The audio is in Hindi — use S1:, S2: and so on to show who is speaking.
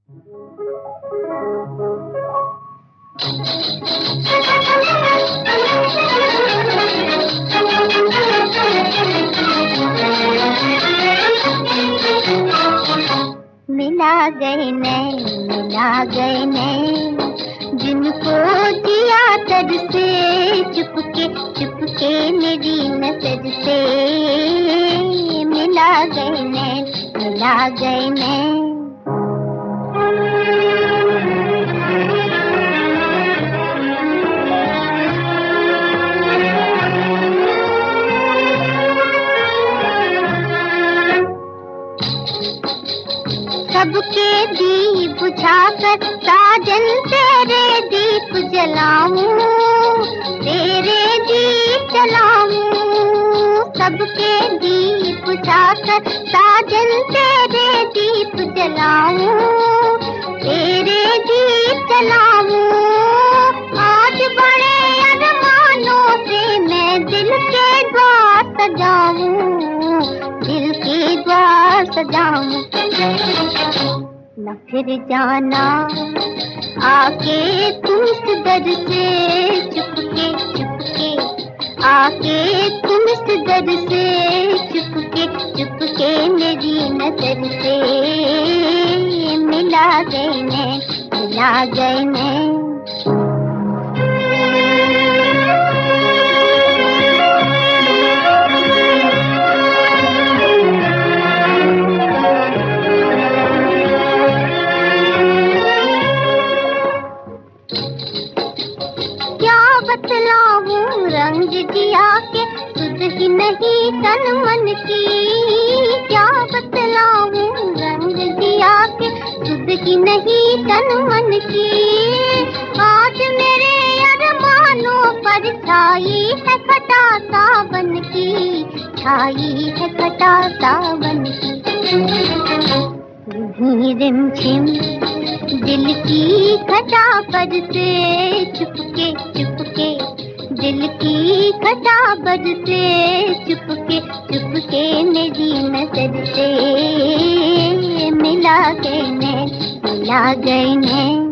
S1: मिला गए नैन जिनको जिया तर से चुपके मेरी नजर से। मिला गए नैन सबके दीप बुझाकर साजन तेरे दीप जलाऊं, तेरे दीप जलाऊं। सबके दीप बुझाकर साजन तेरे दीप जलाऊं, तेरे दीप जलाऊं। आज बड़े अरमानों से मैं दिल के द्वार सजाऊं, दिल के द्वार सजाऊं। न फिर जाना आके तुम इस दर से चुपके आके तुम इस दर से चुपके मेरी नजर से। मिला गए नैन बतलाऊं रंग जिया के सुध ही नहीं तन मन की। क्या बतलाऊं रंग जिया के सुध ही नहीं तन मन की। आज मेरे अरमानों पर छाई है खटा सावन की, छाई है खटा सावन की। रिमझिम दिल की घटा पर से चुपके दिल की घटा पर से चुपके मेरी नजर से। मिला गए नैन